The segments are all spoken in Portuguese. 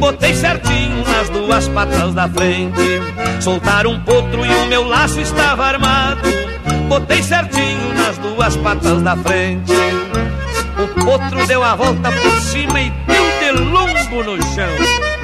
botei certinho nas duas patas da frente. Soltaram um potro e o meu laço estava armado. Botei certinho nas duas patas da frente. O potro deu a volta por cima e deu de lombo no chão.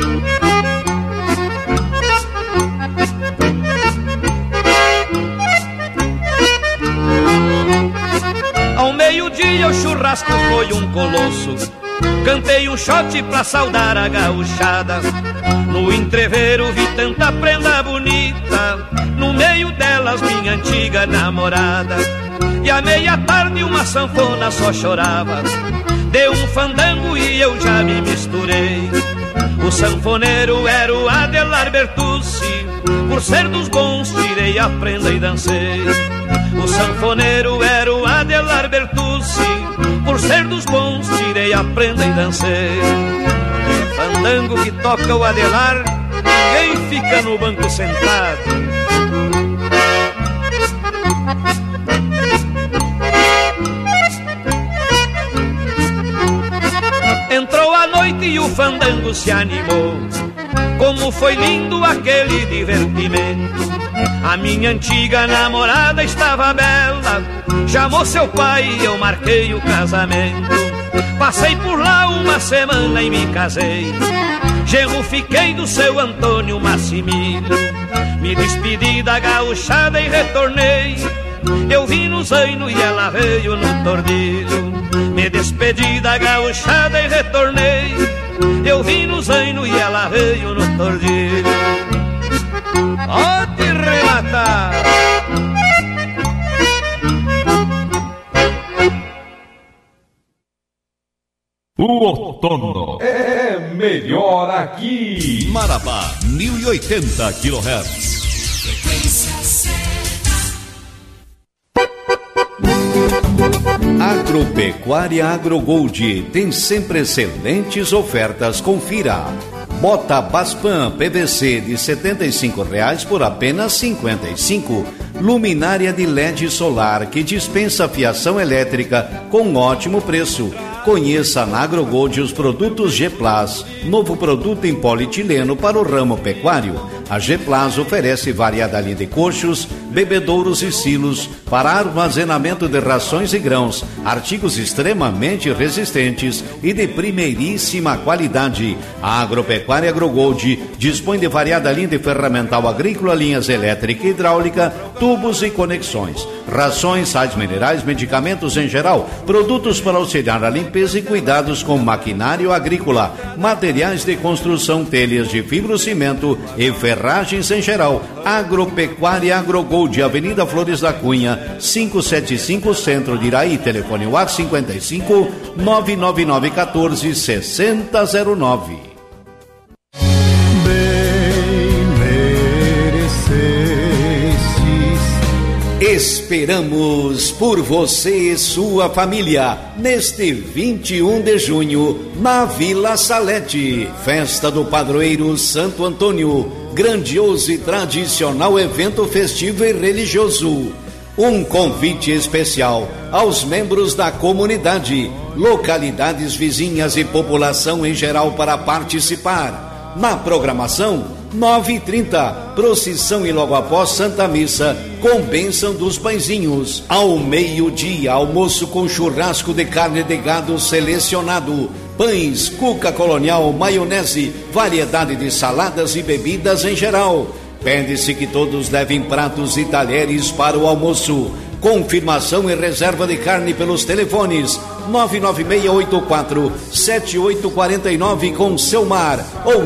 Ao meio-dia o churrasco foi um colosso. Cantei um shot pra saudar a gauchada. No entreveiro vi tanta prenda bonita, no meio delas minha antiga namorada. E à meia-tarde uma sanfona só chorava. Deu um fandango e eu já me misturei. O sanfoneiro era o Adelar Bertucci. Por ser dos bons tirei a prenda e dancei. O sanfoneiro era o Adelar Bertucci. Por ser dos bons tirei a prenda e dancei. Fandango que toca o Adelar, ninguém fica no banco sentado. Entrou a noite e o fandango se animou. Como foi lindo aquele divertimento. A minha antiga namorada estava bela, chamou seu pai e eu marquei o casamento. Passei por lá uma semana e me casei. Genro fiquei do seu Antônio Massimilho. Me despedi da gauchada e retornei. Eu vim no zaino e ela veio no tordilho. Me despedi da gauchada e retornei. Eu vim no zaino e ela veio no tordilho. Ó te rematar! O outono é melhor aqui. Marabá, 1080 kHz. Agropecuária AgroGold tem sempre excelentes ofertas, confira. Bota Baspan PVC de R$ 75,00 por apenas R$ 55,00. Luminária de LED solar que dispensa fiação elétrica com ótimo preço. Conheça na AgroGold os produtos G-Plas, novo produto em polietileno para o ramo pecuário. A G-Plas oferece variada linha de coxos, bebedouros e silos para armazenamento de rações e grãos, artigos extremamente resistentes e de primeiríssima qualidade. A Agropecuária AgroGold dispõe de variada linha de ferramental agrícola, linhas elétrica e hidráulica, tubos e conexões, rações, sais minerais, medicamentos em geral, produtos para auxiliar a limpeza e cuidados com maquinário agrícola, materiais de construção, telhas de fibrocimento e ferragens em geral. Agropecuária AgroGold, Avenida Flores da Cunha, 575, Centro de Iraí. Telefone WhatsApp 55 99914 6009. Esperamos por você e sua família neste 21 de junho na Vila Salete, festa do padroeiro Santo Antônio, grandioso e tradicional evento festivo e religioso. Um convite especial aos membros da comunidade, localidades vizinhas e população em geral para participar. Na programação, 9h30, procissão e logo após Santa Missa, com bênção dos pãezinhos. Ao meio-dia, almoço com churrasco de carne de gado selecionado, pães, cuca colonial, maionese, variedade de saladas e bebidas em geral. Pede-se que todos levem pratos e talheres para o almoço. Confirmação e reserva de carne pelos telefones 99684-7849 com Selmar ou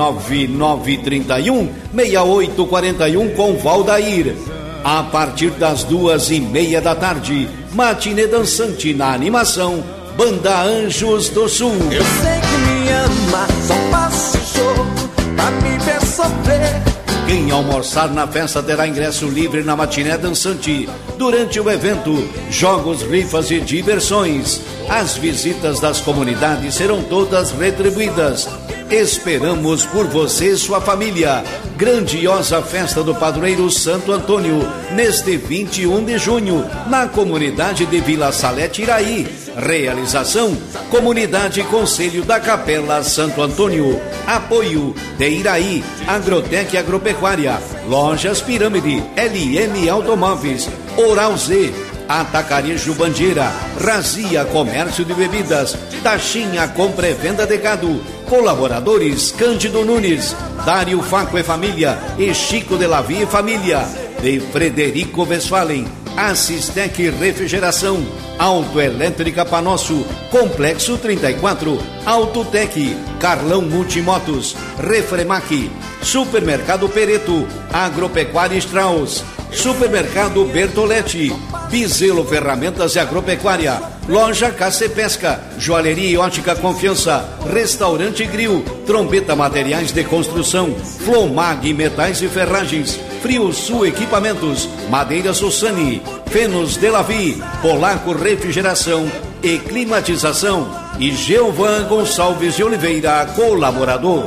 99931-6841 com Valdair. A partir das 2:30 da tarde, matinê dançante na animação Banda Anjos do Sul. Eu sei que me ama, só faço show pra me ver sofrer. Quem almoçar na festa terá ingresso livre na matiné dançante. Durante o evento, jogos, rifas e diversões. As visitas das comunidades serão todas retribuídas. Esperamos por você e sua família. Grandiosa festa do padroeiro Santo Antônio, neste 21 de junho, na comunidade de Vila Salete, Iraí. Realização: Comunidade Conselho da Capela Santo Antônio. Apoio: Deiraí, Agrotec Agropecuária, Lojas Pirâmide, LM Automóveis, Oral Z, Atacarejo Bandeira, Razia Comércio de Bebidas, Taxinha Compra e Venda de Gado. Colaboradores: Cândido Nunes, Dário Faco e Família e Chico de Lavi e Família. De Frederico Westphalen, Assistec Refrigeração, Autoelétrica Panosso, Complexo 34, Autotec, Carlão Multimotos, Refremac, Supermercado Pereto, Agropecuária Strauss, Supermercado Bertoletti, Bizelo Ferramentas e Agropecuária, Loja Caça e Pesca, Joalheria e Ótica Confiança, Restaurante Grill, Trombeta Materiais de Construção, Flomag Metais e Ferragens, Frio Sul Equipamentos, Madeira Sossani, Fenos de Lavi, Polaco Refrigeração e Climatização e Geovan Gonçalves de Oliveira, colaborador.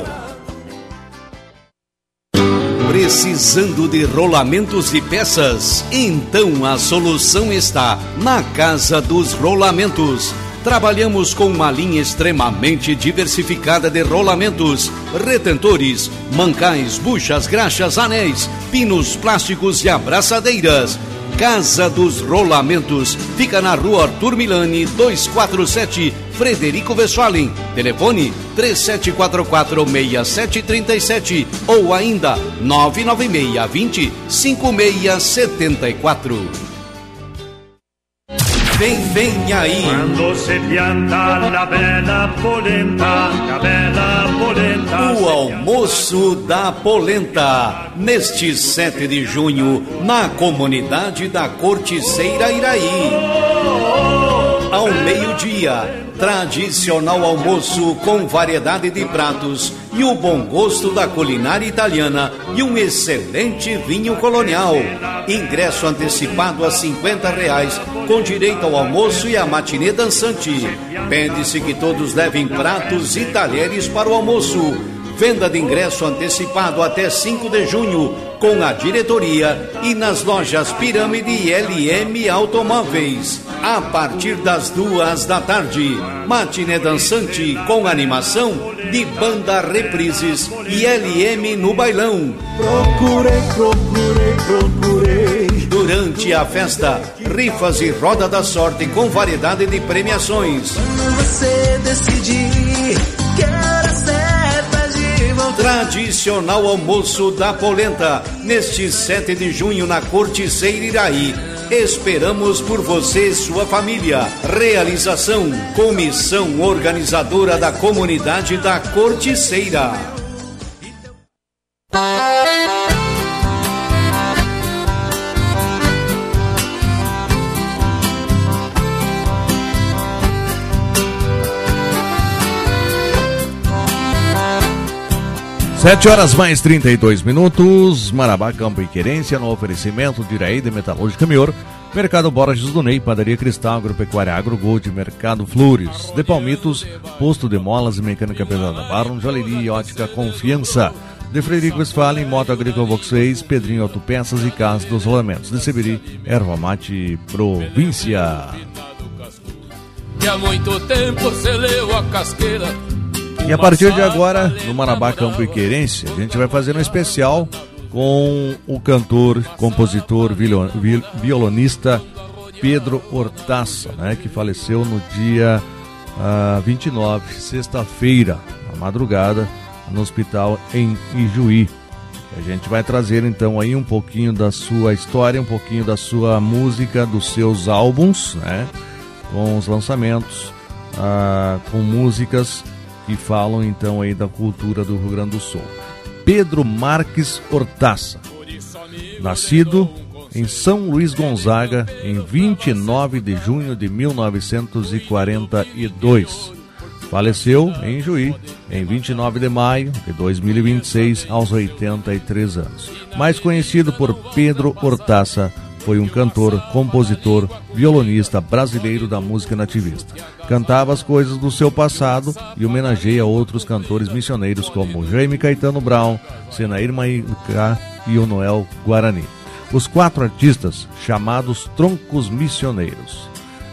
Precisando de rolamentos e peças? Então a solução está na Casa dos Rolamentos. Trabalhamos com uma linha extremamente diversificada de rolamentos, retentores, mancais, buchas, graxas, anéis, pinos plásticos e abraçadeiras. Casa dos Rolamentos fica na Rua Arthur Milani, 247, Frederico Westphalen. Telefone 3744-6737 ou ainda 996-20-5674. Vem aí. Quando se pianta la bella polenta, o almoço da polenta, neste 7 de junho, na comunidade da Corticeira Iraí. Ao meio-dia, tradicional almoço com variedade de pratos e o bom gosto da culinária italiana e um excelente vinho colonial. Ingresso antecipado a R$50, com direito ao almoço e à matinê dançante. Pede-se que todos levem pratos e talheres para o almoço. Venda de ingresso antecipado até 5 de junho, com a diretoria e nas lojas Pirâmide e LM Automóveis. A partir das 2 da tarde, matinê dançante com animação de banda Reprises e LM no bailão. Procurei. Durante a festa, rifas e roda da sorte com variedade de premiações. Quando você decidir que era certa de voltar. Tradicional almoço da polenta, neste 7 de junho na Corticeira Iraí. Esperamos por você e sua família. Realização: Comissão Organizadora da Comunidade da Corticeira. Sete horas mais 32 minutos, Marabá, Campo e Querência, no oferecimento de Iraí de Metalúrgica Mior, Mercado Borges do Ney, Padaria Cristal, Agropecuária Agrogold, Mercado Flores, De Palmitos, Posto de Molas e Mecânica Pesada Barron, Joalheria e Ótica Confiança, de Frederico Westphalen, Moto Agrícola Volkswagen, Pedrinho Autopeças e Casa dos Rolamentos, de Seberi, Erva Mate Província. Que há muito tempo você leu a casqueira. E a partir de agora, no Marabá, Campo e Querência, a gente vai fazer um especial com o cantor, compositor, violonista Pedro Hortaça, né, que faleceu no dia 29, sexta-feira, na madrugada, no hospital em Ijuí. A gente vai trazer então aí um pouquinho da sua história, um pouquinho da sua música, dos seus álbuns, né, com os lançamentos, com músicas que falam então aí da cultura do Rio Grande do Sul. Pedro Marques Hortaça, nascido em São Luís Gonzaga em 29 de junho de 1942. Faleceu em Juí em 29 de maio de 2026 aos 83 anos. Mais conhecido por Pedro Hortaça, foi um cantor, compositor, violonista brasileiro da música nativista. Cantava as coisas do seu passado e homenageia outros cantores missioneiros como Jaime Caetano Brown, Senair Maicá e o Noel Guarani. Os 4 artistas, chamados Troncos Missioneiros,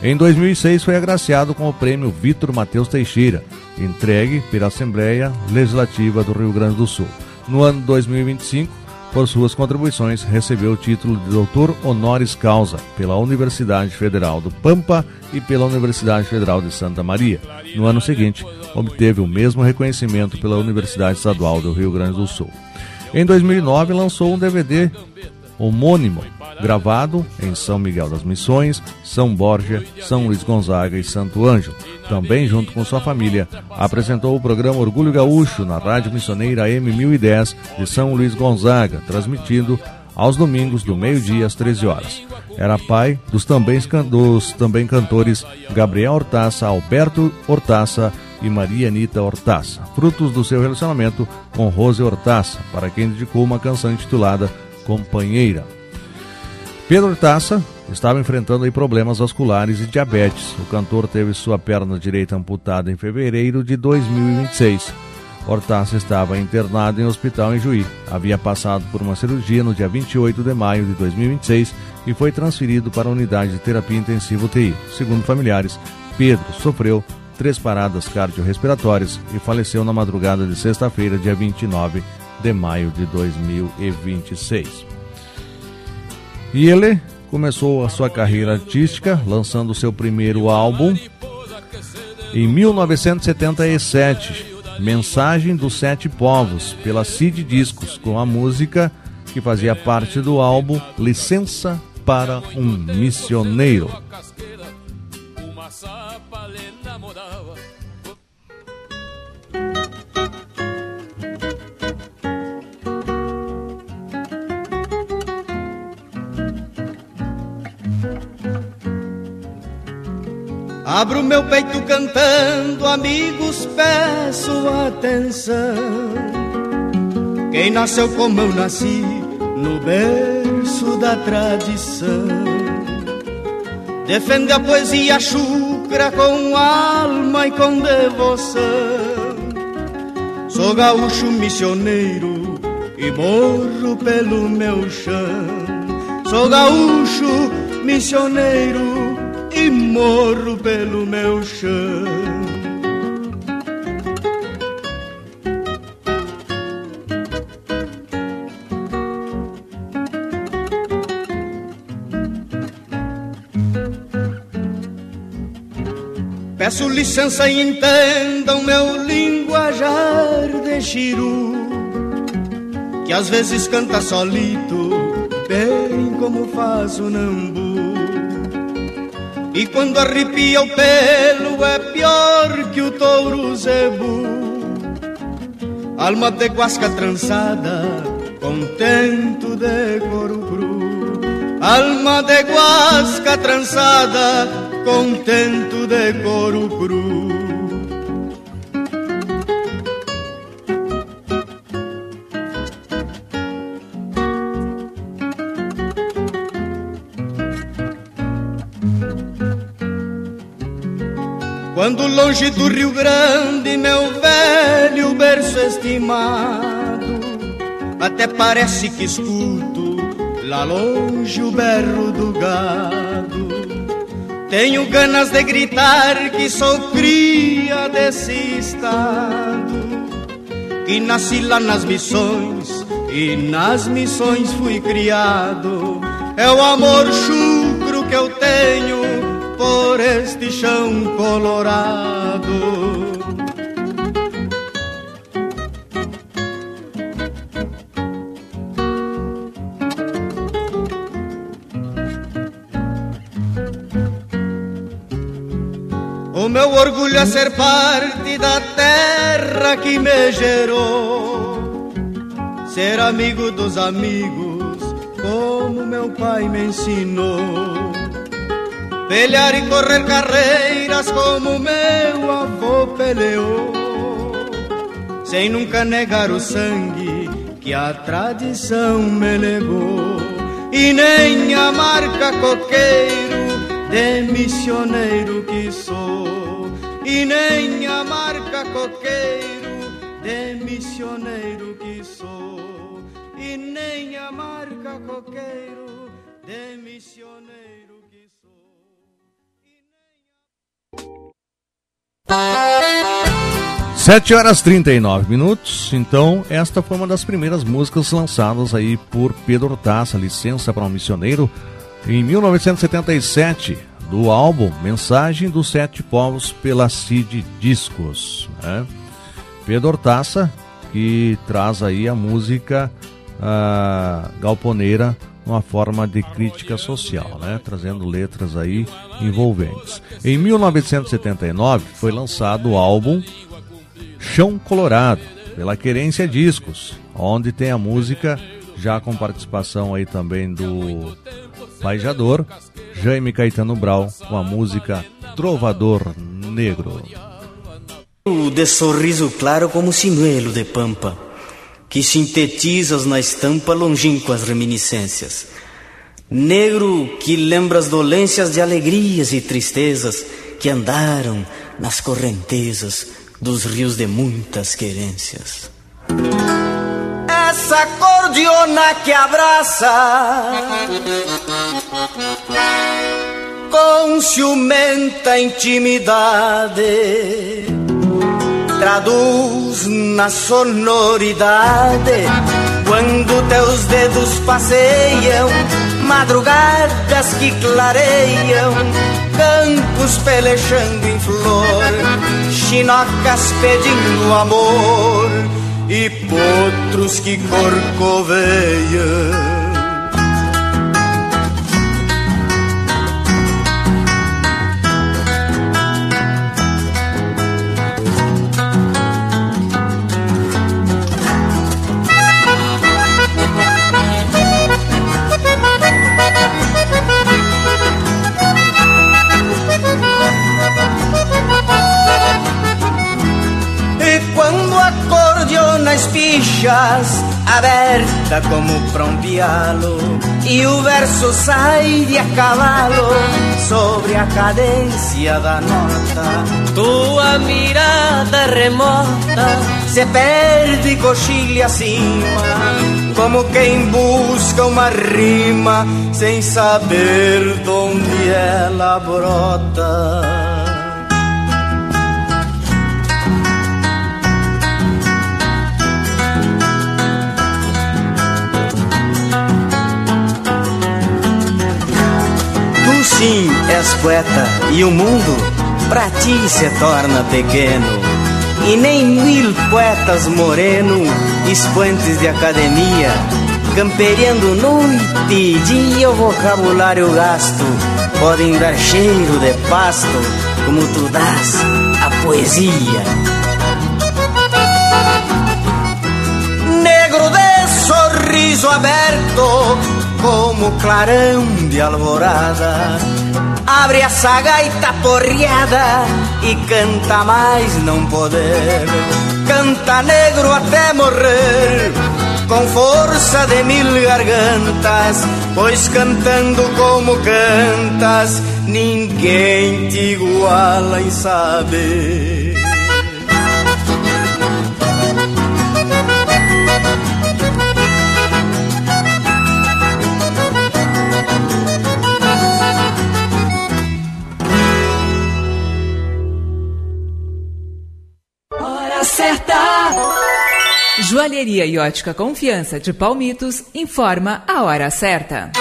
Em 2006 foi agraciado com o prêmio Vitor Matheus Teixeira, entregue pela Assembleia Legislativa do Rio Grande do Sul. No ano 2025, por suas contribuições, recebeu o título de Doutor Honoris Causa pela Universidade Federal do Pampa e pela Universidade Federal de Santa Maria. No ano seguinte, obteve o mesmo reconhecimento pela Universidade Estadual do Rio Grande do Sul. Em 2009, lançou um DVD homônimo, gravado em São Miguel das Missões, São Borja, São Luís Gonzaga e Santo Ângelo. Também, junto com sua família, apresentou o programa Orgulho Gaúcho na Rádio Missioneira M1010 de São Luís Gonzaga, transmitido aos domingos do meio-dia às 13 horas. Era pai dos também cantores Gabriel Hortaça, Alberto Hortaça e Maria Anita Hortaça, frutos do seu relacionamento com Rose Hortaça, para quem dedicou uma canção intitulada Companheira. Pedro Hortaça estava enfrentando aí problemas vasculares e diabetes. O cantor teve sua perna direita amputada em fevereiro de 2026. Hortaça estava internado em um hospital em Juí. Havia passado por uma cirurgia no dia 28 de maio de 2026 e foi transferido para a unidade de terapia intensiva UTI. Segundo familiares, Pedro sofreu 3 paradas cardiorrespiratórias e faleceu na madrugada de sexta-feira, dia 29 de maio de 2026. E ele começou a sua carreira artística lançando seu primeiro álbum em 1977, Mensagem dos 7 Povos, pela Cid Discos, com a música que fazia parte do álbum Licença para um Missioneiro. Abro meu peito cantando, amigos, peço atenção. Quem nasceu como eu nasci, no berço da tradição, defende a poesia chucra com alma e com devoção. Sou gaúcho missioneiro e morro pelo meu chão. Sou gaúcho missioneiro e morro pelo meu chão. Peço licença e entendam meu linguajar de chiru, que às vezes canta solito, bem como faz o nambu. E quando arrepia o pelo é pior que o touro zebu. Alma de guasca trançada, contento de couro cru. Alma de guasca trançada, contento de couro cru. Quando longe do Rio Grande, meu velho berço estimado, até parece que escuto lá longe o berro do gado. Tenho ganas de gritar que sou cria desse estado, que nasci lá nas missões e nas missões fui criado. É o amor chucro que eu tenho por este chão colorado. O meu orgulho é ser parte da terra que me gerou, ser amigo dos amigos como meu pai me ensinou, pelear e correr carreiras como meu avô peleou, sem nunca negar o sangue que a tradição me legou, e nem a marca coqueiro de missioneiro que sou, e nem a marca coqueiro de missioneiro que sou, e nem a marca coqueiro de missioneiro que sou. 7h39. Então, esta foi uma das primeiras músicas lançadas aí por Pedro Hortaça, Licença para um Missioneiro, em 1977, do álbum Mensagem dos Sete Povos, pela Cid Discos, né? Pedro Hortaça, que traz aí a música galponeira, uma forma de crítica social, né? Trazendo letras aí envolventes. Em 1979 foi lançado o álbum Chão Colorado, pela Querência Discos, onde tem a música, já com participação aí também do Paijador, Jaime Caetano Brau, com a música Trovador Negro. De sorriso claro como sinuelo de pampa, que sintetizas na estampa longínquas reminiscências. Negro que lembra as dolências de alegrias e tristezas que andaram nas correntezas dos rios de muitas querências. Essa cordiona que abraça com ciumenta intimidade traduz na sonoridade quando teus dedos passeiam madrugadas que clareiam campos pelejando em flor, chinocas pedindo amor e potros que corcoveiam. Nas pichas, aberta como pra um pialo, e o verso sai de a cavalo sobre a cadência da nota. Tua mirada remota se perde coxilha acima, como quem busca uma rima sem saber de onde ela brota. Sim, és poeta e o mundo pra ti se torna pequeno. E nem 1000 poetas moreno, expoentes de academia, camperiando noite e dia o vocabulário gasto, podem dar cheiro de pasto como tu dás a poesia. Negro de sorriso aberto como clarão de alvorada, abre essa gaita porreada e canta mais não poder. Canta negro até morrer, com força de 1000 gargantas, pois cantando como cantas, ninguém te iguala em saber. Joalheria e Ótica Confiança de Palmitos informa a hora certa.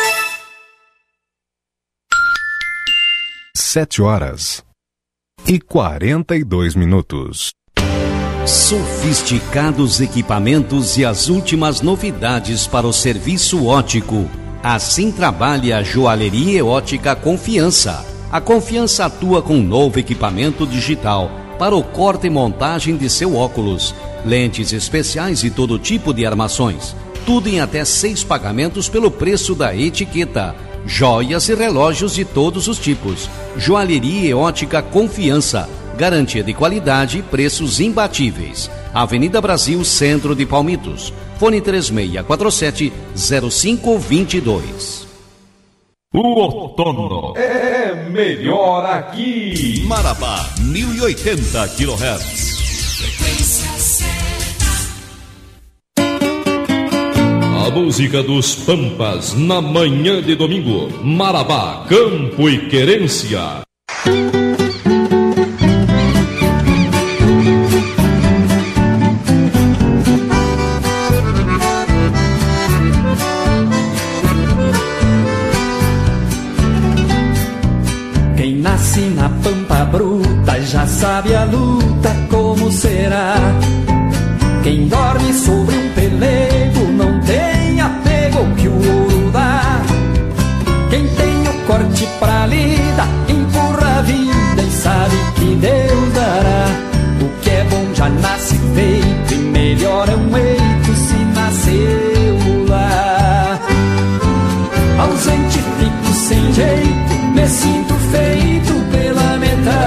7h42. Sofisticados equipamentos e as últimas novidades para o serviço óptico. Assim trabalha a Joalheria e Ótica Confiança. A Confiança atua com um novo equipamento digital para o corte e montagem de seu óculos, lentes especiais e todo tipo de armações. Tudo em até 6 pagamentos pelo preço da etiqueta. Joias e relógios de todos os tipos. Joalheria e Ótica Confiança. Garantia de qualidade e preços imbatíveis. Avenida Brasil, Centro de Palmitos. Fone 3647-0522. O outono é melhor aqui. Marabá, 1080 kHz. A música dos Pampas na manhã de domingo. Marabá, Campo e Querência. já sabe a luta como será. Quem dorme sobre um pelego não tem apego que o ouro dá. Quem tem o corte pra lida empurra a vida e sabe que Deus dará. O que é bom já nasce feito e melhor é um eito se nasceu lá. Ausente fico sem jeito, me sinto feito pela metade.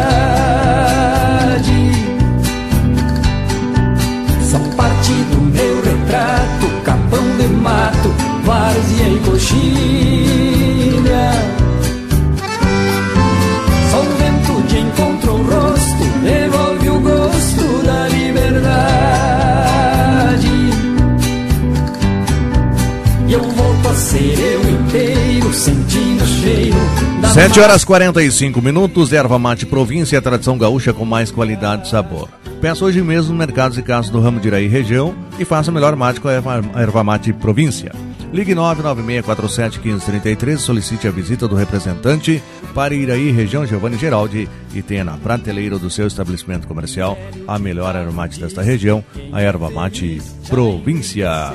São parte do meu retrato, capão de mato, várzea e coxilha. Só o vento de encontro o rosto, devolve o gosto da liberdade. E eu volto a ser eu inteiro, sentindo o cheiro da 7 horas 45 minutos, erva mate província, tradição gaúcha com mais qualidade e sabor. Peça hoje mesmo no Mercados e Casas do Ramo de Iraí região e faça o melhor mate com a erva mate província. Ligue 996471533, solicite a visita do representante para Iraí região Giovanni Geraldi e tenha na prateleira do seu estabelecimento comercial a melhor erva mate desta região, a erva mate província.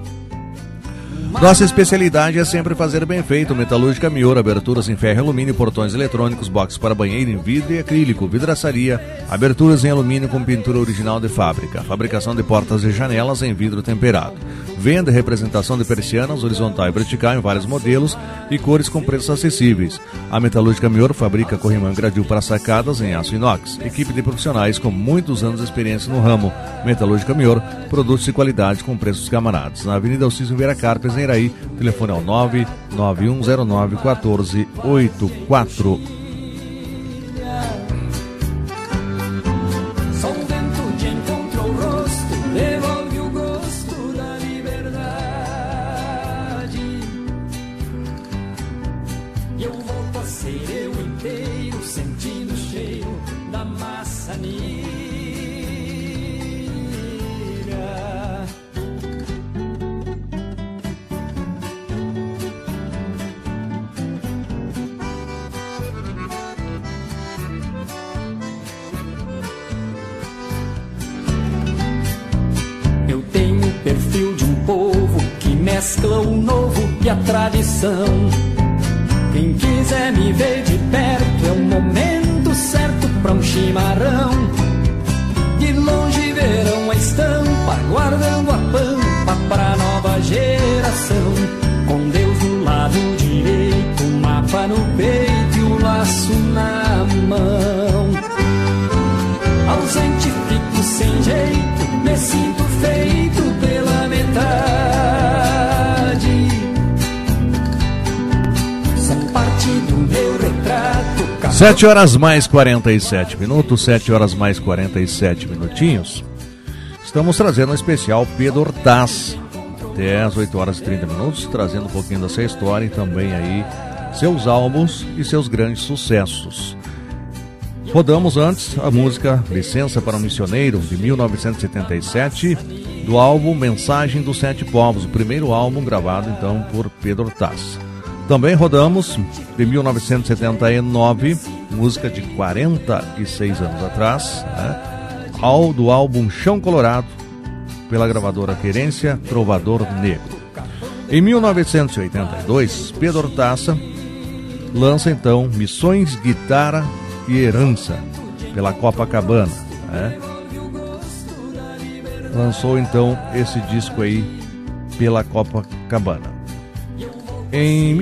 Nossa especialidade é sempre fazer bem feito. Metalúrgica Miura, aberturas em ferro e alumínio, portões eletrônicos, boxes para banheiro em vidro e acrílico, vidraçaria, aberturas em alumínio com pintura original de fábrica, fabricação de portas e janelas em vidro temperado. Venda e representação de persianas horizontal e vertical em vários modelos e cores com preços acessíveis. A Metalúrgica Miura fabrica corrimão e gradil para sacadas em aço inox. Equipe de profissionais com muitos anos de experiência no ramo. Metalúrgica Miura, produtos de qualidade com preços camaradas. Na Avenida Alcísio Vera Carpes, em Iraí, telefone é o 991091484. Mescla o novo e a tradição. Quem quiser me ver de perto é o momento certo pra um chimarrão. De longe verão a estampa, guardando a pampa pra nova geração. Com Deus do lado direito, o mapa no peito e o laço na mão. Ausente fico sem jeito, me sinto feito pela metade. 7 horas mais 47 minutos, 7 horas mais 47 minutinhos. Estamos trazendo um especial Pedro Hortaz, até as 8 horas e 30 minutos, trazendo um pouquinho dessa história e também aí seus álbuns e seus grandes sucessos. Rodamos antes a música Licença para um Missioneiro, de 1977, do álbum Mensagem dos Sete Povos, o primeiro álbum gravado então por Pedro Hortaz. Também rodamos, de 1979, música de 46 anos atrás, né? Do álbum Chão Colorado, pela gravadora Querência, Trovador Negro. Em 1982, Pedro Hortaz lança então Missões, Guitarra e Herança, pela Copacabana, né? Lançou então esse disco aí pela Copacabana. Em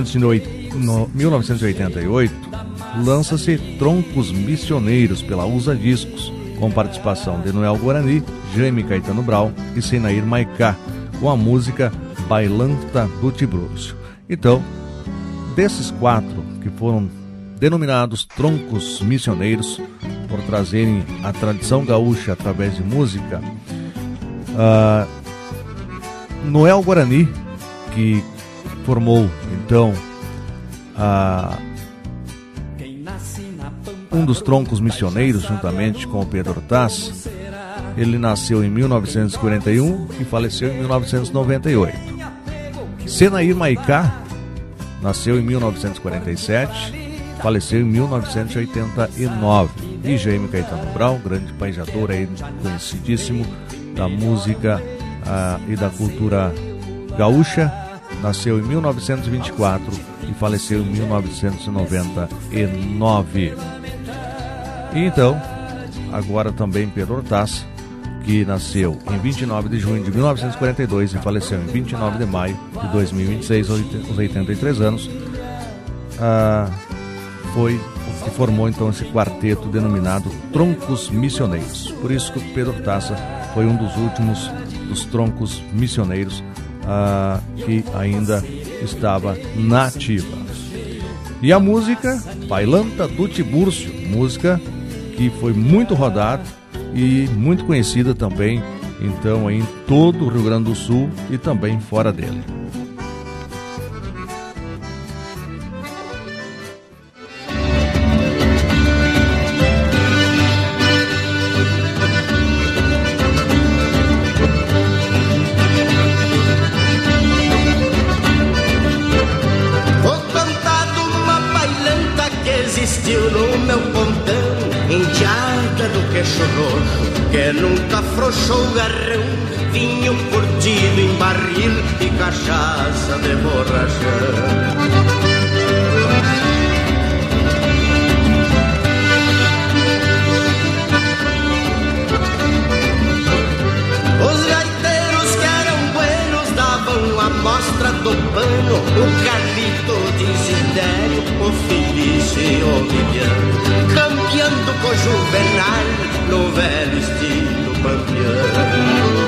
1988, lança-se Troncos Missioneiros pela USA Discos, com participação de Noel Guarani, Jaime Caetano Brau e Senair Maicá, com a música Bailanta do Tibrúcio. Então, desses 4 que foram denominados Troncos Missioneiros, por trazerem a tradição gaúcha através de música, Noel Guarani, que formou então um dos Troncos Missioneiros juntamente com o Pedro Hortaz. Ele nasceu em 1941 e faleceu em 1998. Senair Maicá nasceu em 1947, faleceu em 1989. e Jaime Caetano Brau, grande paisador aí, conhecidíssimo da música e da cultura gaúcha. Nasceu em 1924 e faleceu em 1999. E então, agora também Pedro Hortaça, que nasceu em 29 de junho de 1942 e faleceu em 29 de maio de 2026, aos 83 anos, foi o que formou então esse quarteto denominado Troncos Missioneiros. Por isso que o Pedro Hortaça foi um dos últimos dos troncos missioneiros que ainda estava na ativa. E a música Bailanta do Tibúrcio, música que foi muito rodada e muito conhecida também, então, em todo o Rio Grande do Sul e também fora dele. Vou cantar de uma bailanta que existiu no meu pontão, enteada do queixo roxo, que nunca afrouxou o garrão, vinho curtido em barril e cachaça de borrachão. Os gaiteiros que eram buenos davam a mostra do pano, o Carlito de Isidério, o Felice e o Viviano, campeando com o Juvenal no velho estilo pampiano.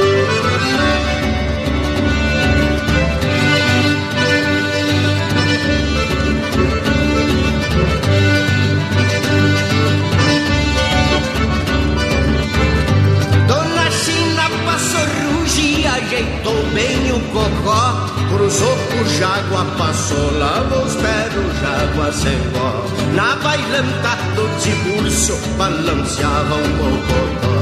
Dona China passou ruge e ajeitou bem o cocó, cruzou o Jágua, passou lá os pés do Jágua sem pó. Na bailanta do Tibúrcio balanceava um bocotó.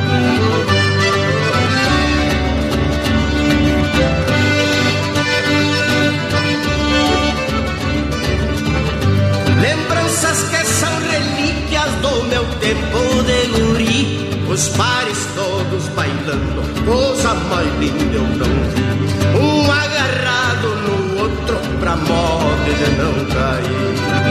Lembranças que são relíquias do meu tempo de guri, os pares todos bailando, coisa mais linda eu não vi. Um agarrado no outro pra moda de não cair.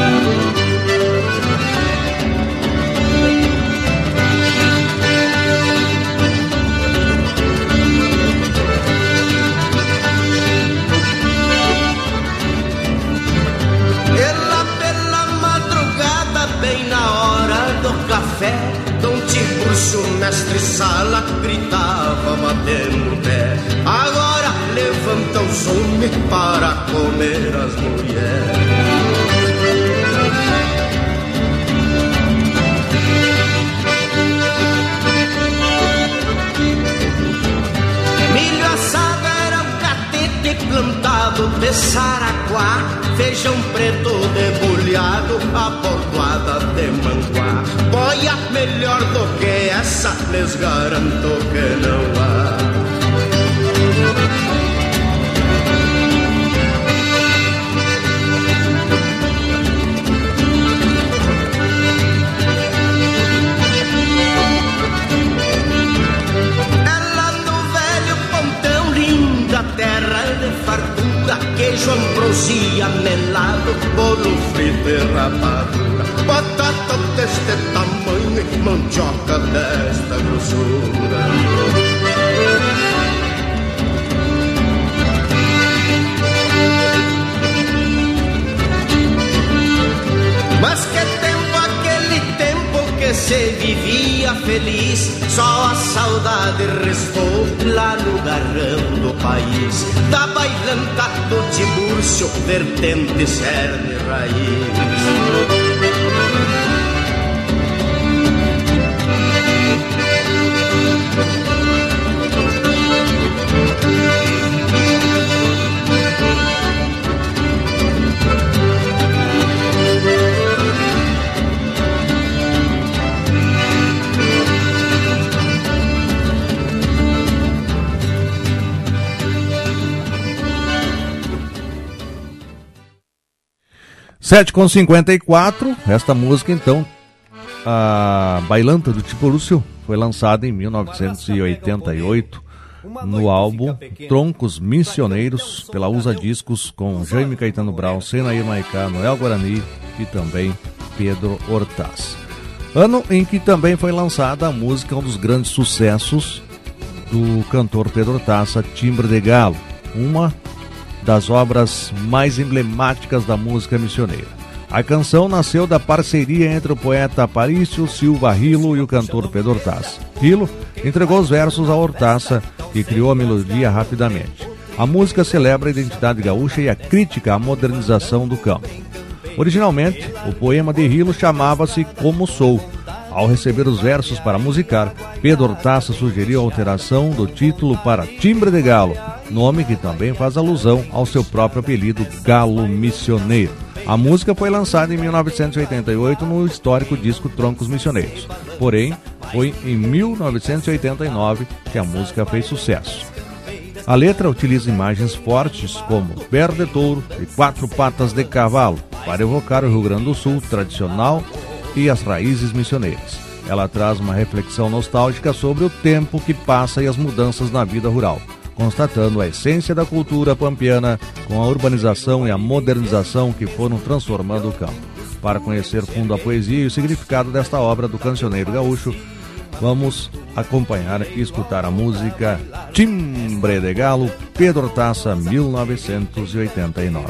Ela pela madrugada, bem na hora do café, Dom Tibúrcio, mestre sala, gritava batendo o pé: agora levanta os homens para comer as mulheres. Milho assado era um catete plantado de saraquá, feijão preto debulhado, abordoada de manguá. Boia melhor do que essa, lhes garanto que não há. Ela no velho pontão, linda terra de fartura, queijo, ambrosia, melado, bolo frito e rapadura, batata deste tamanho e mandioca desta grossura. Mas que tempo aquele tempo que se vivia feliz, só a saudade restou lá no garrão do país, da bailanta do Tibúrcio, vertente, cerne e raiz. (7:54), esta música então a Bailanta do Tiporúcio foi lançada em 1988 no álbum Troncos Missioneiros pela USA Discos, com Jaime Caetano Brau, Senair Maicá, Noel Guarani e também Pedro Hortaz. Ano em que também foi lançada a música, um dos grandes sucessos do cantor Pedro Hortaz, Timbre de Galo, uma das obras mais emblemáticas da música missioneira. A canção nasceu da parceria entre o poeta Aparício Silva Rilo e o cantor Pedro Hortaz. Rilo entregou os versos a Hortaça e criou a melodia rapidamente. A música celebra a identidade gaúcha e a crítica à modernização do campo. Originalmente, o poema de Rilo chamava-se Como Sou. Ao receber os versos para musicar, Pedro Hortaça sugeriu a alteração do título para Timbre de Galo, nome que também faz alusão ao seu próprio apelido Galo Missioneiro. A música foi lançada em 1988 no histórico disco Troncos Missioneiros. Porém, foi em 1989 que a música fez sucesso. A letra utiliza imagens fortes como berro de touro e 4 patas de cavalo para evocar o Rio Grande do Sul tradicional e as raízes missioneiras. Ela traz uma reflexão nostálgica sobre o tempo que passa e as mudanças na vida rural, constatando a essência da cultura pampiana com a urbanização e a modernização que foram transformando o campo. Para conhecer fundo a poesia e o significado desta obra do cancioneiro gaúcho, vamos acompanhar e escutar a música Timbre de Galo, Pedro Hortaça, 1989.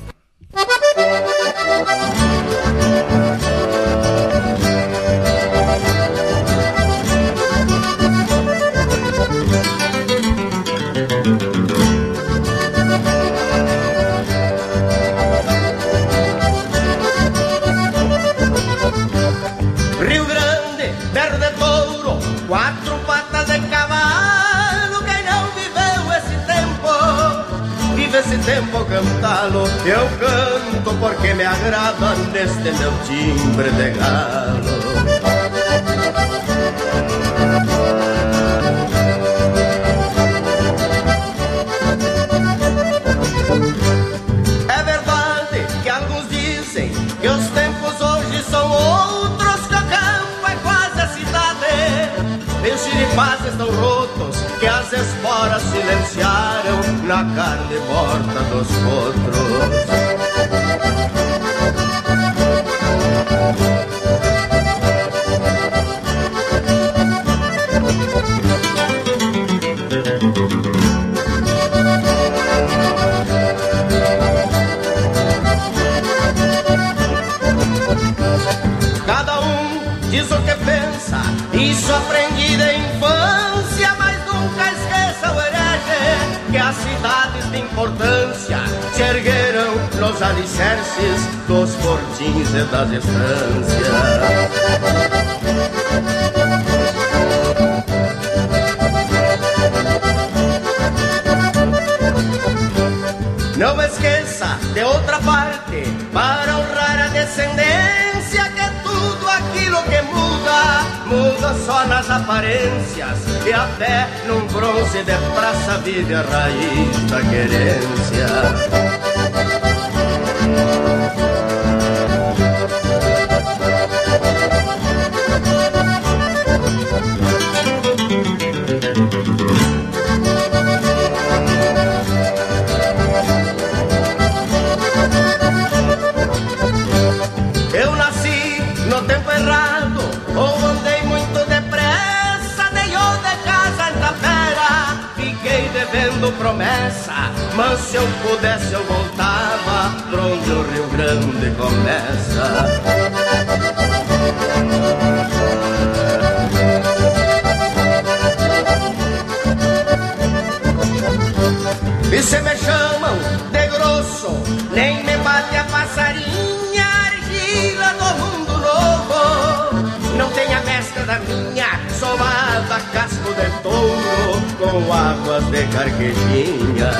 Rio Grande, berro de touro, 4 patas de cavalo. Quem não viveu esse tempo, vive esse tempo cantá-lo. Eu canto porque me agrada neste meu timbre de galo. É verdade que alguns dizem que os tempos hoje são outros, que o campo é quase a cidade. E os xiripás estão rotos, que as esporas silenciaram na carne morta dos potros. Cada um diz o que pensa, isso aprendi da infância, mas nunca esqueça o herege, que as cidades de importância se ergueram nos alicerces dos fortins e das estâncias. Não esqueça, de outra parte, para honrar a descendência, que tudo aquilo que muda, muda só nas aparências, e até num bronze de praça vive a raiz da querência. Eu nasci no tempo errado, ou andei muito depressa, dei de casa em Tapera, fiquei devendo promessa, mas se eu pudesse eu voltava pra onde o Rio Grande começa. E se me chamam de grosso, nem me bate a passarinha, argila do mundo novo. Não tem a mescla da minha, somada a casco de touro, com águas de carquejinha.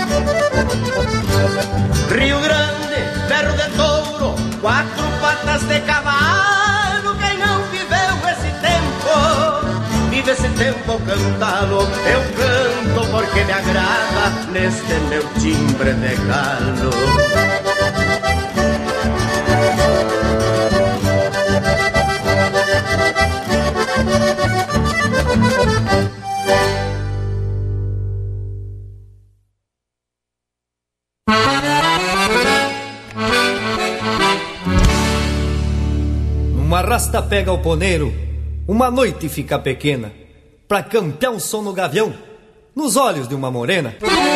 Rio Grande, berro de touro, 4 patas de tempo cantá-lo, eu canto porque me agrada neste meu timbre de galo. Uma rasta pega o poneiro, uma noite fica pequena, pra campear um som no gavião, nos olhos de uma morena.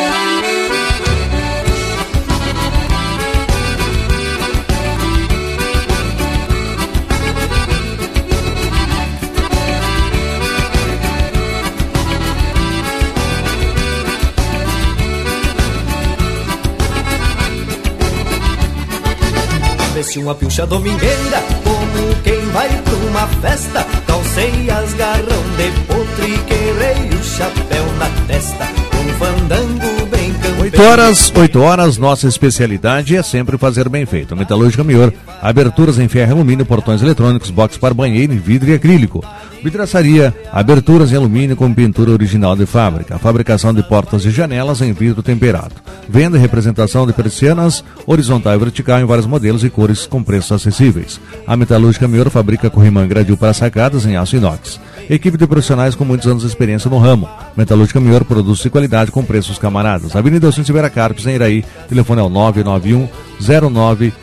Veste uma pilcha domingueira, como quem vai pra uma festa, calceias, garrão de potro e quereio, chapéu na testa, um fandango bem campeiro. 8 horas, nossa especialidade é sempre fazer bem feito. Metalúrgica Mior, aberturas em ferro e alumínio, portões eletrônicos, box para banheiro em vidro e acrílico. Vidraçaria, aberturas em alumínio com pintura original de fábrica. Fabricação de portas e janelas em vidro temperado. Venda e representação de persianas horizontal e vertical em vários modelos e cores com preços acessíveis. A Metalúrgica Mior fabrica corrimã gradil para sacadas em aço inox. Equipe de profissionais com muitos anos de experiência no ramo. Metalúrgica Mior, produtos de qualidade com preços camaradas. Avenida Alcinte Vera Carpes, em Iraí. Telefone é o 991 09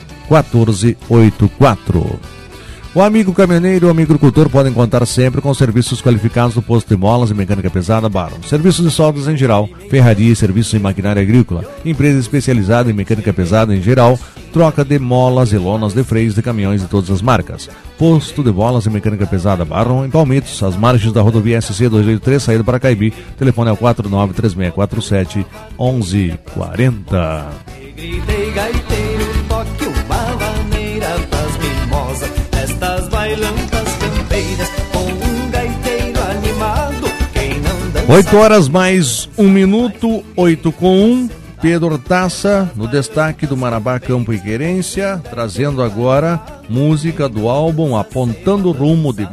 1484. O amigo caminhoneiro e o amigo agricultor podem contar sempre com serviços qualificados do posto de molas e mecânica pesada Baron. Serviços de soldas em geral, ferraria e serviços em maquinária agrícola. Empresa especializada em mecânica pesada em geral, troca de molas e lonas de freios de caminhões de todas as marcas. Posto de molas e mecânica pesada Baron em Palmitos, às margens da rodovia SC 283, saída para Caibi. Telefone é o 493647 1140. Gritei gaiteiro, toque uma maneira das mimosas, estas bailantas campeiras, com um gaiteiro animado, quem não dança... 8 horas mais 1 minuto, 8:01. Pedro Hortaça, no destaque do Marabá Campo e Querência, trazendo agora música do álbum Apontando o Rumo de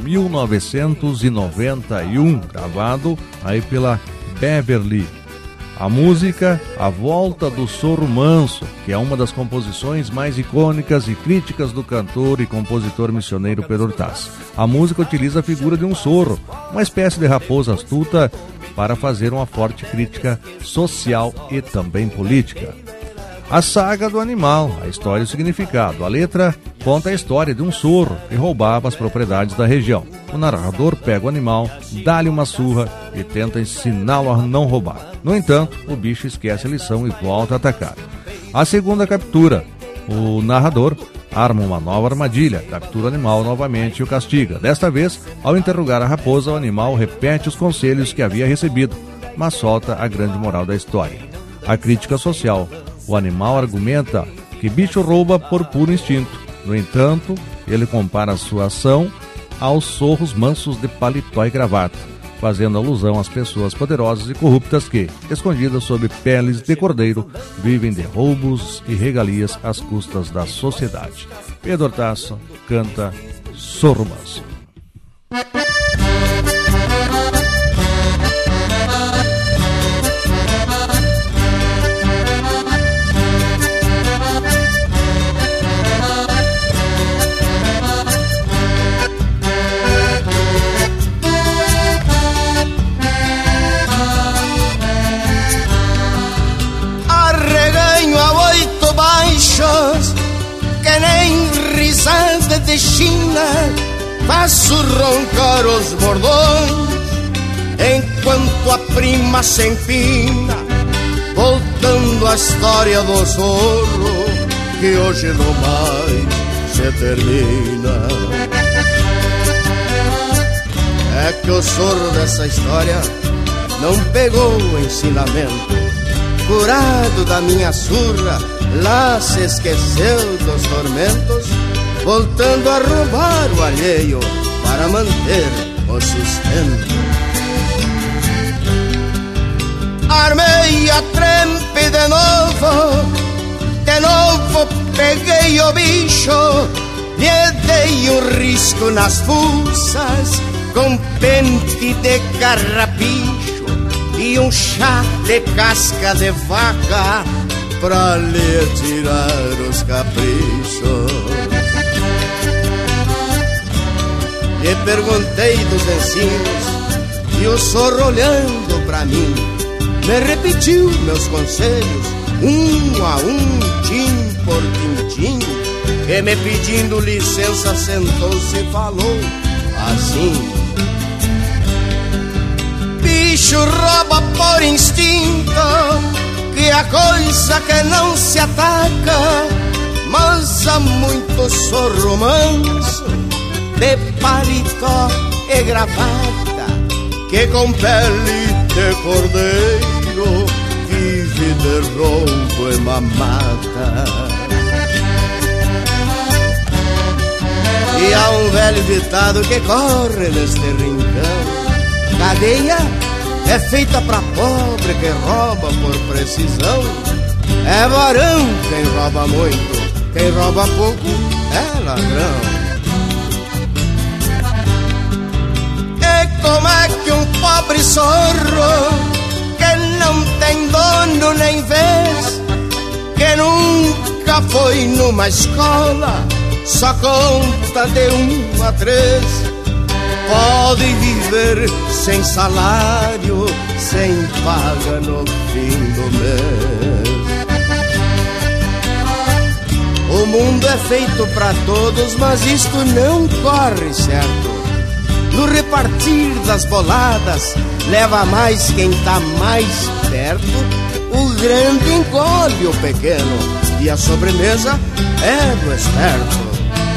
1991, gravado aí pela Beverly. A música A Volta do Sorro Manso, que é uma das composições mais icônicas e críticas do cantor e compositor missioneiro Pedro Hortaça. A música utiliza a figura de um sorro, uma espécie de raposa astuta, para fazer uma forte crítica social e também política. A saga do animal, a história e o significado. A letra conta a história de um sorro que roubava as propriedades da região. O narrador pega o animal, dá-lhe uma surra e tenta ensiná-lo a não roubar. No entanto, o bicho esquece a lição e volta a atacar. A segunda captura. O narrador arma uma nova armadilha, captura o animal novamente e o castiga. Desta vez, ao interrogar a raposa, o animal repete os conselhos que havia recebido, mas solta a grande moral da história. A crítica social. O animal argumenta que bicho rouba por puro instinto. No entanto, ele compara a sua ação aos sorros mansos de paletó e gravata, fazendo alusão às pessoas poderosas e corruptas que, escondidas sob peles de cordeiro, vivem de roubos e regalias às custas da sociedade. Pedro Hortaça canta Sorro Manso. Que nem risada de China, faço roncar os bordões, enquanto a prima se empina, voltando a história do sorro, que hoje no mais se termina. É que o sorro dessa história não pegou o ensinamento, curado da minha surra, lá se esqueceu dos tormentos, voltando a roubar o alheio para manter o sustento. Armei a trempe de novo peguei o bicho, lhe dei um risco nas fuças, com pente de carrapicho e um chá de casca de vaca pra lhe tirar os caprichos. Lhe perguntei dos ensinos e o sorro olhando pra mim me repetiu meus conselhos, um a um, tim por tintim, e me pedindo licença sentou-se e falou assim: bicho rouba por instinto, que a coisa que não se ataca, mas há muito sorro manso, de paletó e gravata, que com pele de cordeiro vive de roubo e mamata. E há um velho ditado que corre neste rincão: cadeia é feita pra pobre que rouba por precisão. É varão quem rouba muito, quem rouba pouco é ladrão. E como é que um pobre sorro que não tem dono nem vez, que nunca foi numa escola, só conta de 1 a 3, pode viver sem salário, sem paga no fim do mês? O mundo é feito pra todos, mas isto não corre certo. No repartir das boladas, leva mais quem tá mais perto. O grande encolhe o pequeno e a sobremesa é do esperto.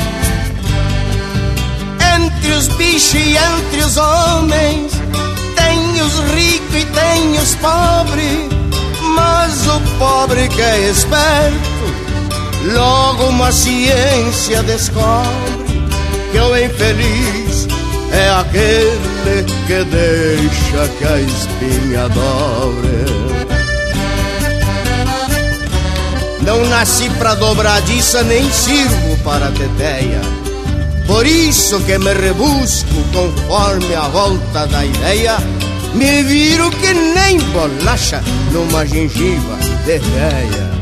Entre os bichos e entre os homens, tem os ricos e tem os pobres, mas o pobre que é esperto, logo uma ciência descobre que o infeliz é aquele que deixa que a espinha dobre. Não nasci pra dobradiça, nem sirvo para teteia, por isso que me rebusco conforme a volta da ideia. Me viro que nem bolacha numa gengiva de véia.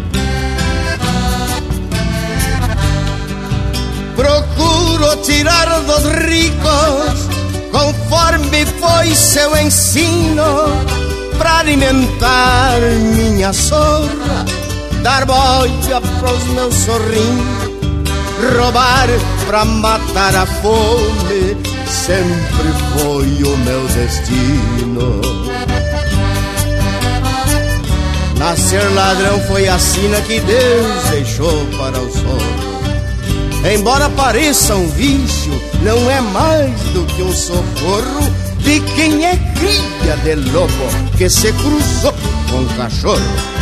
Procuro tirar dos ricos conforme foi seu ensino, pra alimentar minha sorra, dar boia pros meus sorrinhos, roubar pra matar a fome, sempre foi o meu destino. Nascer ladrão foi a sina que Deus deixou para o sorro. Embora pareça um vício, não é mais do que um socorro de quem é cria de lobo que se cruzou com cachorro.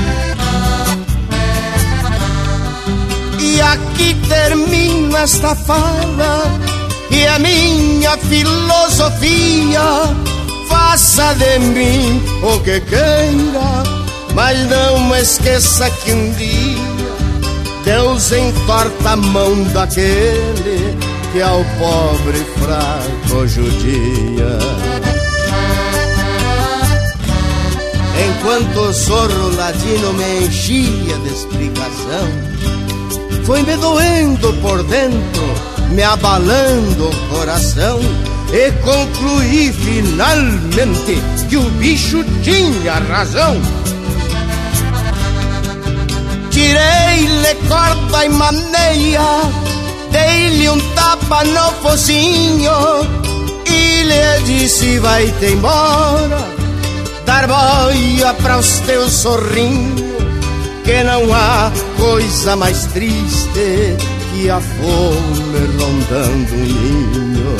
E aqui termina esta fala e a minha filosofia. Faça de mim o que queira, mas não esqueça que um dia Deus entorta a mão daquele que ao pobre fraco judia. Enquanto o sorro ladino me enchia de explicação, foi me doendo por dentro, me abalando o coração, e concluí finalmente que o bicho tinha razão. Tirei-lhe corda e maneia, dei-lhe um tapa no focinho e lhe disse: vai-te embora, dar boia para os teus sorrinhos, que não há coisa mais triste que a fome rondando um ninho.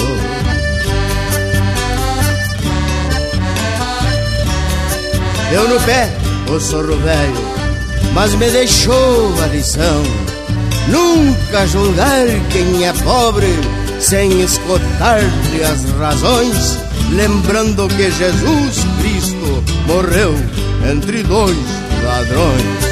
Deu no pé o sorro velho, mas me deixou a lição: nunca julgar quem é pobre sem escutar-lhe as razões, lembrando que Jesus Cristo morreu entre 2 ladrões.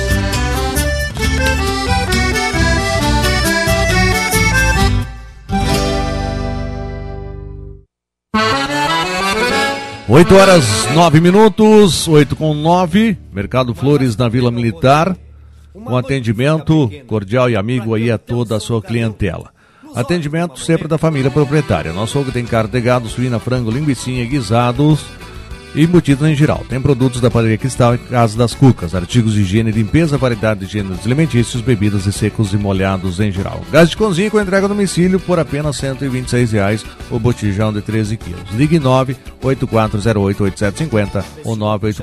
8h09, 8h09, Mercado Flores na Vila Militar, com atendimento cordial e amigo aí a toda a sua clientela. Atendimento sempre da família proprietária. Nosso açougue tem carne de gado, suína, frango, linguicinha, guisados e embutidos em geral. Tem produtos da Padaria Cristal e Casa das Cucas, artigos de higiene e limpeza, variedade de gêneros alimentícios, bebidas e secos e molhados em geral. Gás de cozinha com entrega a domicílio por apenas R$ 126 o botijão de 13 quilos. Ligue 984088750 ou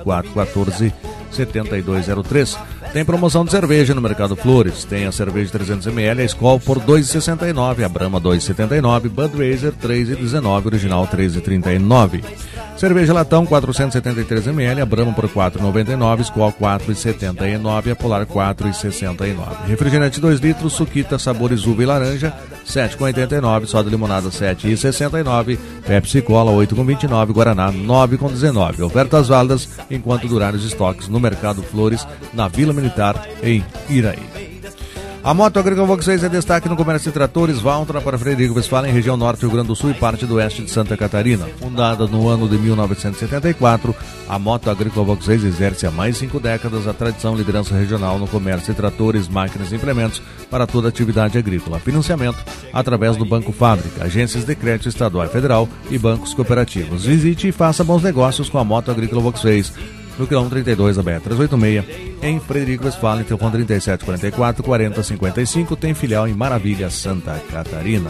984147203. Tem promoção de cerveja no Mercado Flores. Tem a cerveja 300ml, a Skol por R$ 2,69, a Brahma R$ 2,79, Budweiser R$ 3,19, original R$ 3,39. Cerveja latão 473ml, a Brahma por R$ 4,99, Skol R$ 4,79, a Polar R$ 4,69. Refrigerante 2 litros, Suquita sabores uva e laranja R$ 7,89, soda limonada R$ 7,69, Pepsi Cola R$ 8,29, Guaraná R$ 9,19. Ofertas válidas enquanto durarem os estoques no Mercado Flores, na Vila Militar, em Iraí. A Moto Agrícola Vox6 é destaque no comércio de tratores Valtra para Frederico Westphalen, região norte do Rio Grande do Sul e parte do oeste de Santa Catarina. Fundada no ano de 1974, a Moto Agrícola Vox6 exerce há mais de 5 décadas a tradição e liderança regional no comércio de tratores, máquinas e implementos para toda atividade agrícola. Financiamento através do Banco Fábrica, agências de crédito estadual e federal e bancos cooperativos. Visite e faça bons negócios com a Moto Agrícola Vox6. No quilômetro 32 da BR-386, em Frederico Westphalen, telefone 3744 4055, tem filial em Maravilha, Santa Catarina.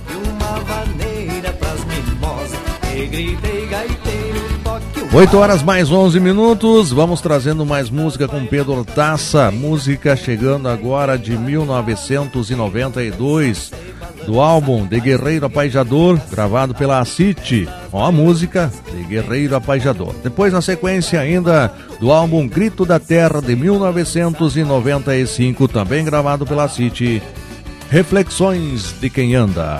8h mais 11 minutos, vamos trazendo mais música com Pedro Hortaça, música chegando agora de 1992, do álbum De Guerreiro Apaijador, gravado pela Acite, com a música De Guerreiro Apaijador. Depois, na sequência ainda, do álbum Grito da Terra, de 1995, também gravado pela Acite, Reflexões de Quem Anda.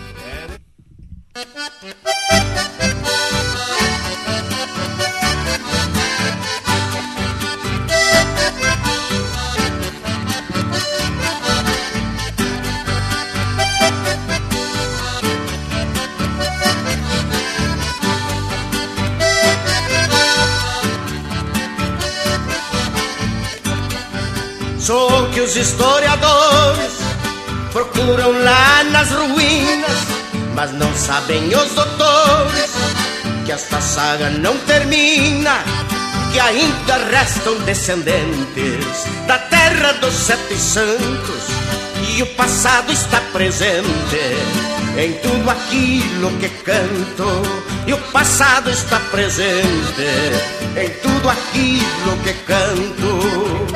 Só que os historiadores procuram lá nas ruínas, mas não sabem os doutores que esta saga não termina, que ainda restam descendentes da terra dos sete santos, e o passado está presente em tudo aquilo que canto, e o passado está presente em tudo aquilo que canto.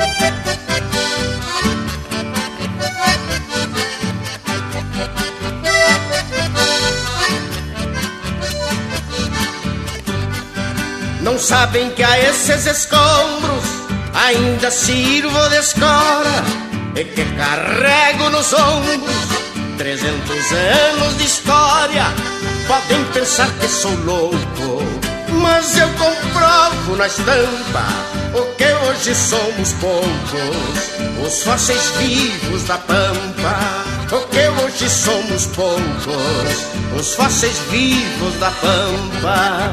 Não sabem que a esses escombros ainda sirvo de escora e que carrego nos ombros 300 anos de história. Podem pensar que sou louco, mas eu comprovo na estampa o que hoje somos poucos, os fósseis vivos da pampa. O que hoje somos poucos, os fósseis vivos da pampa.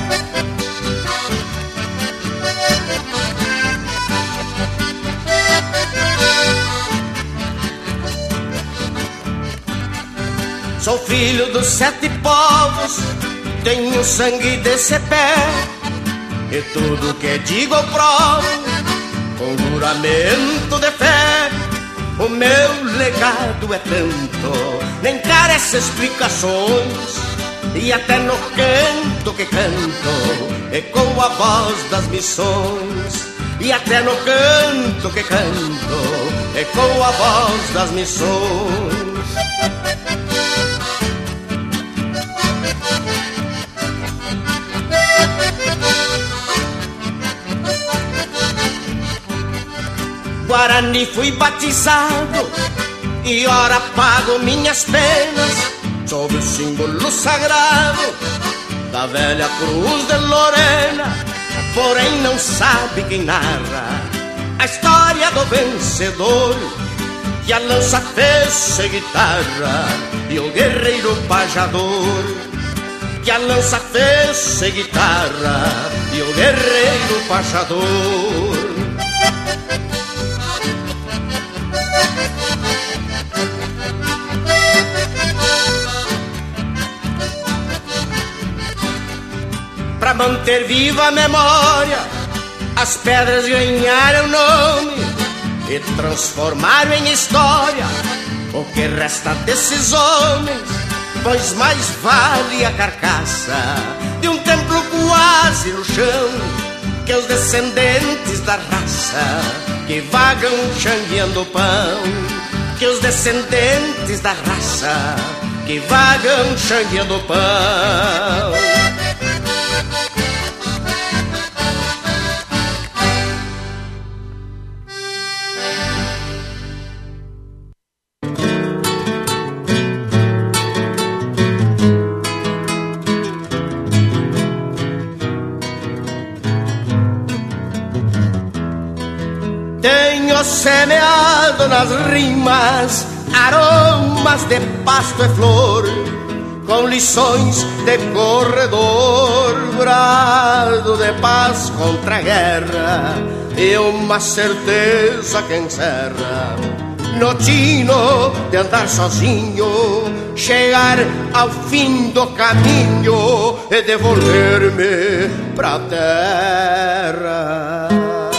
Sou filho dos 7 povos, tenho sangue desse pé, e tudo que digo eu provo com juramento de fé. O meu legado é tanto, nem carece explicações, e até no canto que canto ecoa a voz das missões. E até no canto que canto ecoa a voz das missões. Guarani fui batizado e ora pago minhas penas sob o símbolo sagrado da velha cruz de Lorena. Porém não sabe quem narra a história do vencedor, que a lança fez guitarra e o guerreiro pajador. que a lança fez guitarra e o guerreiro pajador. Pra manter viva a memória, as pedras ganharam nome e transformaram em história o que resta desses homens, pois mais vale a carcaça de um templo quase no chão que os descendentes da raça que vagam xangueando pão, que os descendentes da raça que vagam xangueando pão. Semeado nas rimas, aromas de pasto e flor, com lições de corredor, brado de paz contra a guerra, e uma certeza que encerra no tino de andar sozinho, chegar ao fim do caminho e devolver-me pra terra.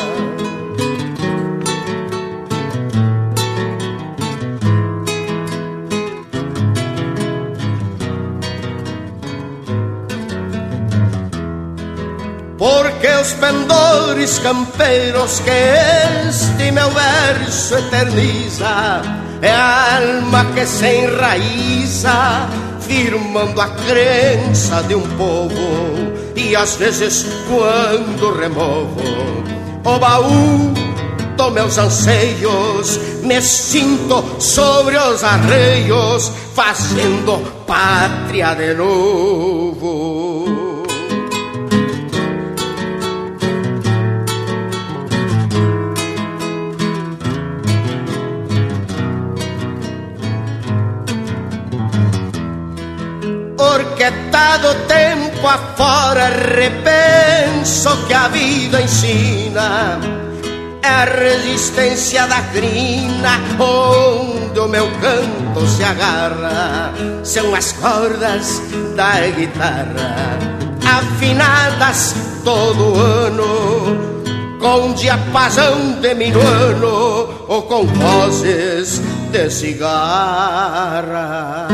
Porque os pendores campeiros que este meu verso eterniza é a alma que se enraiza, firmando a crença de um povo. E às vezes quando removo o baú dos meus anseios, me sinto sobre os arreios, fazendo pátria de novo. Orquetado tempo afora, repenso que a vida ensina é a resistência da crina, onde o meu canto se agarra. São as cordas da guitarra, afinadas todo ano, com diapasão de minuano ou com vozes de cigarra.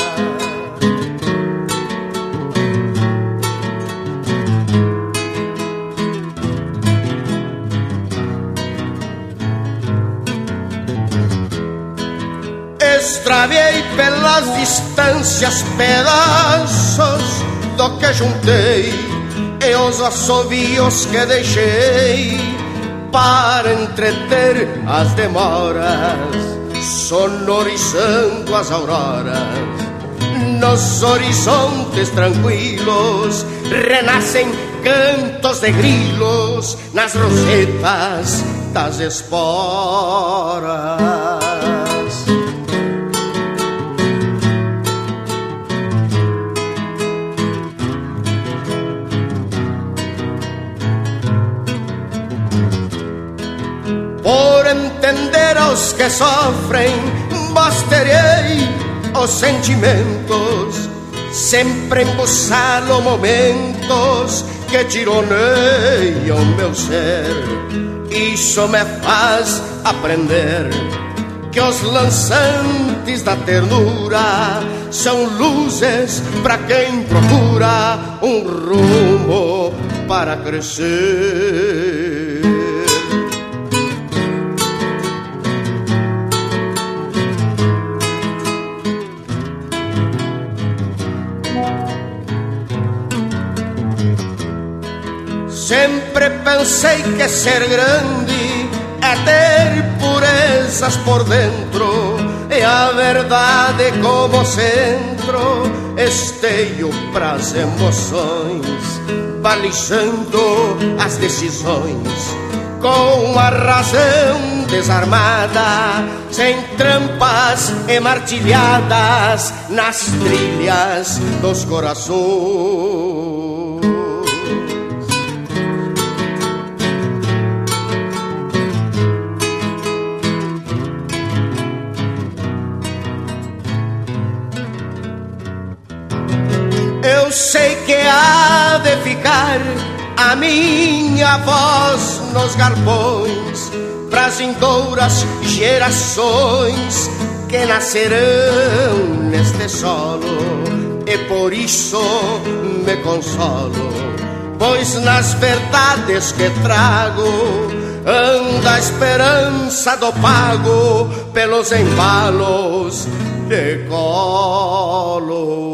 Extraviei pelas distâncias pedaços do que juntei e os assovios que deixei para entreter as demoras, sonorizando as auroras. Nos horizontes tranquilos renascem cantos de grilos nas rosetas das esporas. Por entender aos que sofrem, basterei os sentimentos, sempre embuçalo momentos que tironeiam meu ser. Isso me faz aprender que os lançantes da ternura são luzes para quem procura um rumo para crescer. Sempre pensei que ser grande é ter purezas por dentro e a verdade como centro, esteio pras emoções, balizando as decisões com a razão desarmada, sem trampas e martilhadas nas trilhas dos corações. Eu sei que há de ficar a minha voz nos galpões pras vindouras gerações que nascerão neste solo, e por isso me consolo, pois nas verdades que trago anda a esperança do pago pelos embalos de colo.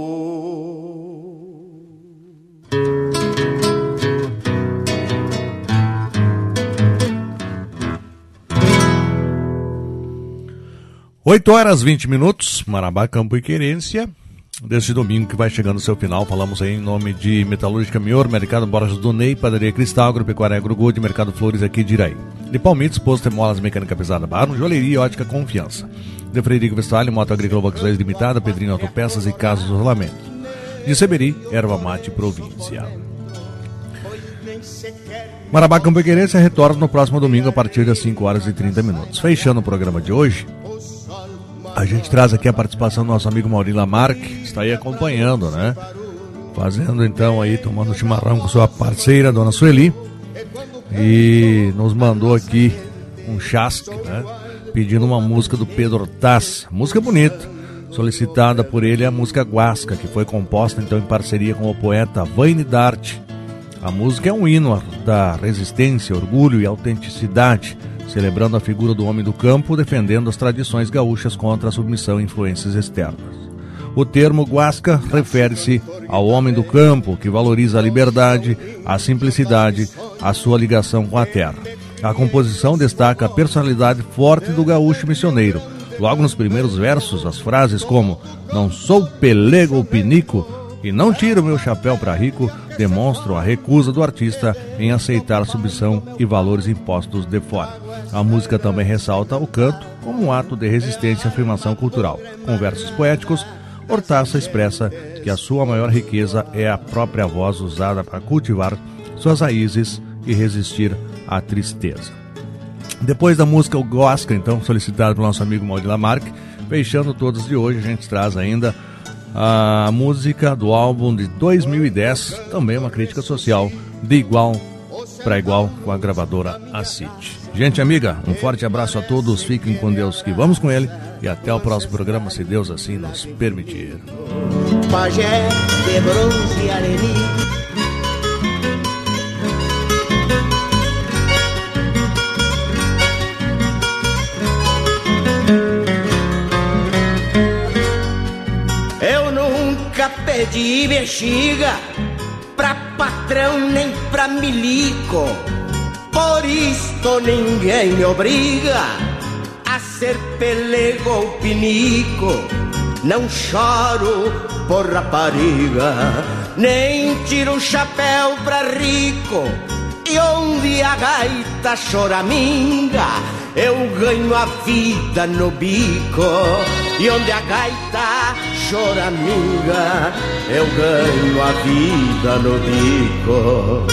8h20, Marabá, Campo e Querência. Deste domingo que vai chegando ao seu final, falamos aí em nome de Metalúrgica Mior, Mercado Borges do Ney, Padaria Cristal, Agropecuária Agrogold, Mercado Flores aqui de Iraí. De Palmitos, Posto e Molas Mecânica Pesada Barro, Joalheria e Ótica Confiança. De Frederico Vestalho, Moto Agrícola Volkswagen Limitada, Pedrinho Autopeças e Casas do Rolamento. De Seberi, Erva Mate Província. Marabá, Campo e Querência retorna no próximo domingo a partir das 5h30. Fechando o programa de hoje, a gente traz aqui a participação do nosso amigo Maurício Lamarque, está aí acompanhando, né? Fazendo então aí, tomando chimarrão com sua parceira, dona Sueli. E nos mandou aqui um chasque, né? Pedindo uma música do Pedro Hortaça. Música bonita, solicitada por ele a música Guasca, que foi composta então em parceria com o poeta Vaine Darte. A música é um hino da resistência, orgulho e autenticidade, celebrando a figura do homem do campo, defendendo as tradições gaúchas contra a submissão e influências externas. O termo Guasca refere-se ao homem do campo, que valoriza a liberdade, a simplicidade, a sua ligação com a terra. A composição destaca a personalidade forte do gaúcho missioneiro. Logo nos primeiros versos, as frases como "não sou pelego ou pinico" e "não tiro meu chapéu para rico" demonstram a recusa do artista em aceitar a submissão e valores impostos de fora. A música também ressalta o canto como um ato de resistência e afirmação cultural. Com versos poéticos, Hortaça expressa que a sua maior riqueza é a própria voz usada para cultivar suas raízes e resistir à tristeza. Depois da música o Guasca, então, solicitada pelo nosso amigo Maurício Lamarque, fechando todos de hoje, a gente traz ainda a música do álbum de 2010, também uma crítica social, de igual para igual, com a gravadora Acid. Gente amiga, um forte abraço a todos, fiquem com Deus, que vamos com ele, e até o próximo programa, se Deus assim nos permitir. Pajé de bronze areni, pedi bexiga pra patrão nem pra milico, por isto ninguém me obriga a ser pelego ou pinico. Não choro por rapariga, nem tiro o chapéu pra rico, e onde a gaita choraminga eu ganho a vida no bico. E onde a gaita choraminga eu ganho a vida no bico.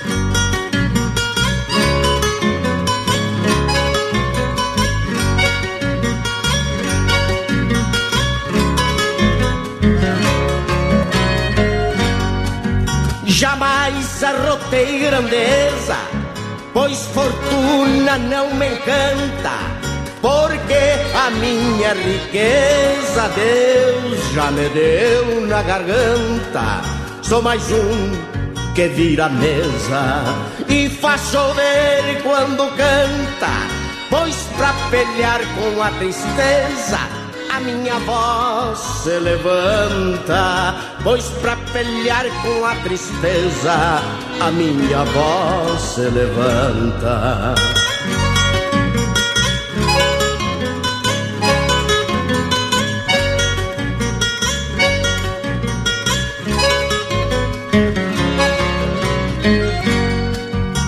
Jamais arrotei grandeza, pois fortuna não me encanta, porque a minha riqueza Deus já me deu na garganta. Sou mais um que vira a mesa e faz chover quando canta, pois pra pelear com a tristeza a minha voz se levanta. Pois pra pelear com a tristeza a minha voz se levanta.